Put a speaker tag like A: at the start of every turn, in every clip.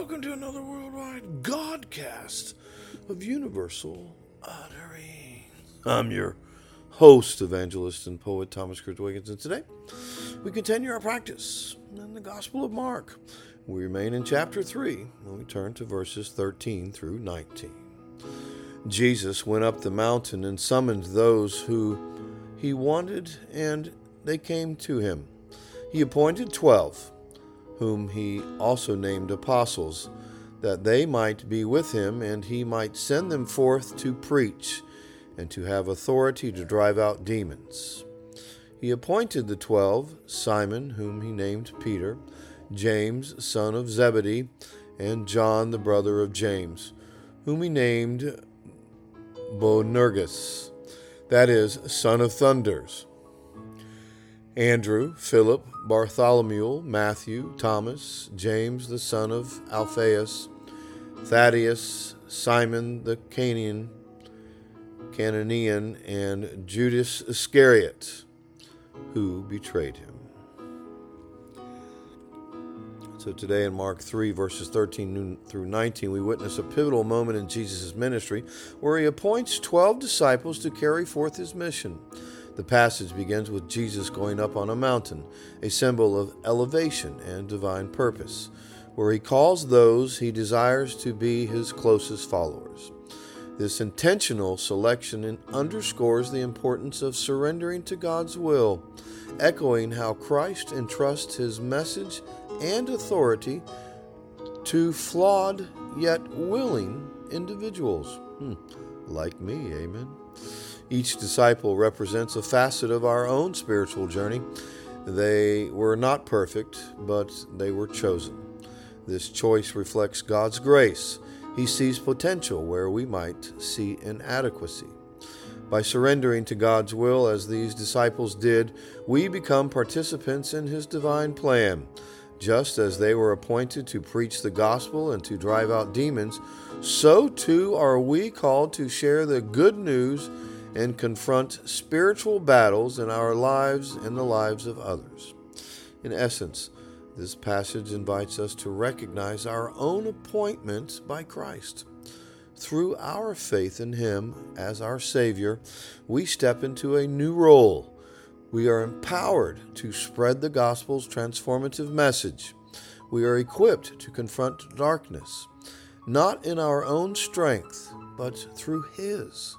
A: welcome to another worldwide Godcast of Universal Uttering. I'm your host, evangelist, and poet Thomas Cruz Wiggins, and today we continue our practice in the Gospel of Mark. We remain in chapter 3 when we turn to verses 13 through 19. Jesus went up the mountain and summoned those who he wanted, and they came to him. He appointed 12, whom he also named apostles, that they might be with him, and he might send them forth to preach, and to have authority to drive out demons. He appointed the 12, Simon, whom he named Peter, James, son of Zebedee, and John, the brother of James, whom he named Boanerges, that is, son of thunders, Andrew, Philip, Bartholomew, Matthew, Thomas, James the son of Alphaeus, Thaddeus, Simon the Canaanian, and Judas Iscariot, who betrayed him. So today in Mark 3, verses 13 through 19, we witness a pivotal moment in Jesus' ministry where he appoints 12 disciples to carry forth his mission. The passage begins with Jesus going up on a mountain, a symbol of elevation and divine purpose, where he calls those he desires to be his closest followers. This intentional selection underscores the importance of surrendering to God's will, echoing how Christ entrusts his message and authority to flawed yet willing individuals. Like me, amen. Each disciple represents a facet of our own spiritual journey. They were not perfect, but they were chosen. This choice reflects God's grace. He sees potential where we might see inadequacy. By surrendering to God's will as these disciples did, we become participants in his divine plan. Just as they were appointed to preach the gospel and to drive out demons, so too are we called to share the good news and confront spiritual battles in our lives and the lives of others. In essence, this passage invites us to recognize our own appointment by Christ. Through our faith in him as our Savior, we step into a new role. We are empowered to spread the gospel's transformative message. We are equipped to confront darkness, not in our own strength, but through his.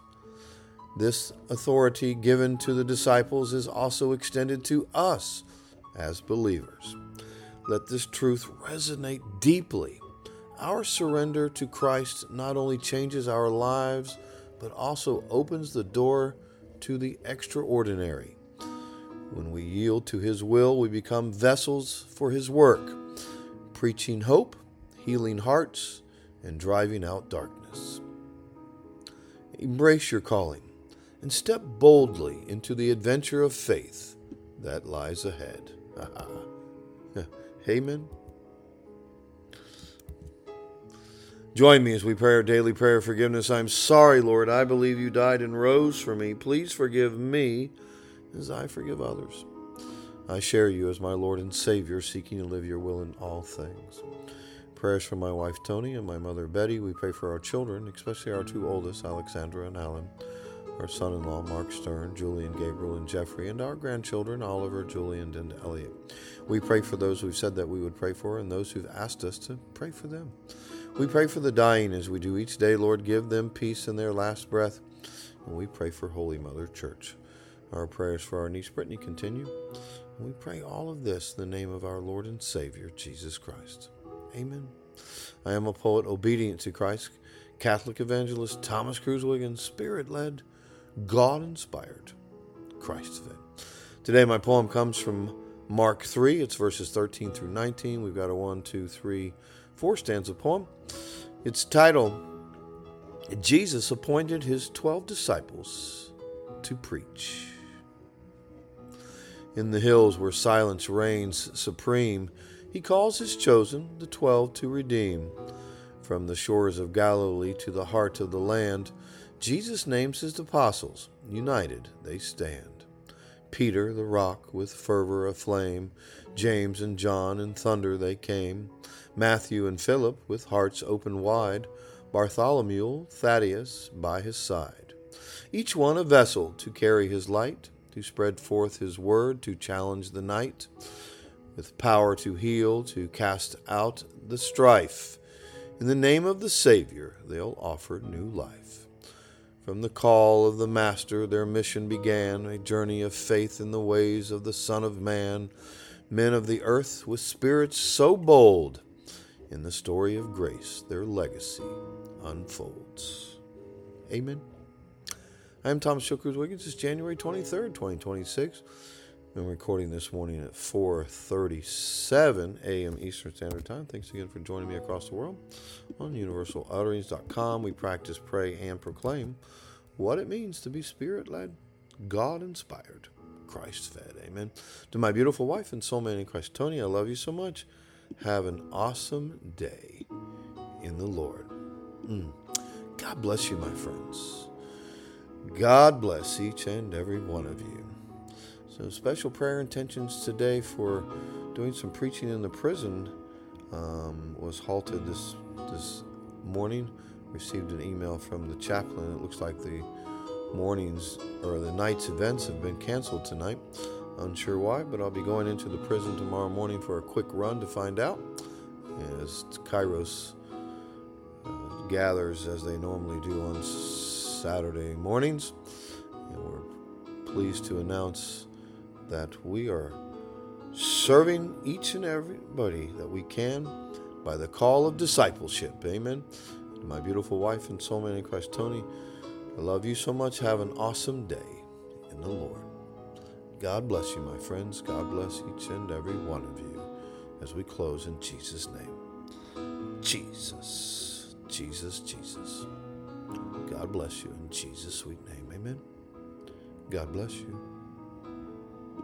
A: This authority given to the disciples is also extended to us as believers. Let this truth resonate deeply. Our surrender to Christ not only changes our lives, but also opens the door to the extraordinary. When we yield to his will, we become vessels for his work, preaching hope, healing hearts, and driving out darkness. Embrace your calling and step boldly into the adventure of faith that lies ahead. Amen. Join me as we pray our daily prayer of forgiveness. I'm sorry, Lord. I believe you died and rose for me. Please forgive me as I forgive others. I share you as my Lord and Savior, seeking to live your will in all things. Prayers for my wife, Tony, and my mother, Betty. We pray for our children, especially our two oldest, Alexandra and Alan, our son-in-law, Mark Stern, Julian, Gabriel, and Jeffrey, and our grandchildren, Oliver, Julian, and Elliot. We pray for those we've said that we would pray for and those who've asked us to pray for them. We pray for the dying as we do each day. Lord, give them peace in their last breath. And we pray for Holy Mother Church. Our prayers for our niece Brittany continue. And we pray all of this in the name of our Lord and Savior, Jesus Christ. Amen. I am a poet obedient to Christ, Catholic evangelist Thomas Cruz Wiggins, Spirit-led, God-inspired, Christ-fed. Today my poem comes from Mark 3. It's verses 13 through 19. We've got a 1, 2, 3, 4 stanza poem. It's titled, Jesus Appointed His 12 Disciples to Preach. In the hills where silence reigns supreme, he calls his chosen, the 12, to redeem. From the shores of Galilee to the heart of the land, Jesus names his apostles. United they stand. Peter the rock with fervor aflame, James and John in thunder they came, Matthew and Philip with hearts open wide, Bartholomew, Thaddeus by his side. Each one a vessel to carry his light, to spread forth his word, to challenge the night, with power to heal, to cast out the strife. In the name of the Savior, they'll offer new life. From the call of the Master, their mission began, a journey of faith in the ways of the Son of Man. Men of the earth with spirits so bold, in the story of grace, their legacy unfolds. Amen. I'm Thomas Shilkers Wiggins. It's January 23rd, 2026. I'm recording this morning at 4:37 a.m. Eastern Standard Time. Thanks again for joining me across the world. On universalutterings.com, we practice, pray, and proclaim what it means to be Spirit-led, God-inspired, Christ-fed. Amen. To my beautiful wife and soulmate in Christ, Tony, I love you so much. Have an awesome day in the Lord. God bless you, my friends. God bless each and every one of you. So special prayer intentions today for doing some preaching in the prison was halted this morning. Received an email from the chaplain. It looks like the morning's or the night's events have been canceled tonight. Unsure why, but I'll be going into the prison tomorrow morning for a quick run to find out. As Kairos gathers as they normally do on Saturday mornings. And we're pleased to announce that we are serving each and everybody that we can by the call of discipleship. Amen. To my beautiful wife and soulmate in Christ, Tony, I love you so much. Have an awesome day in the Lord. God bless you, my friends. God bless each and every one of you as we close in Jesus' name. Jesus, Jesus, Jesus. God bless you in Jesus' sweet name. Amen. God bless you.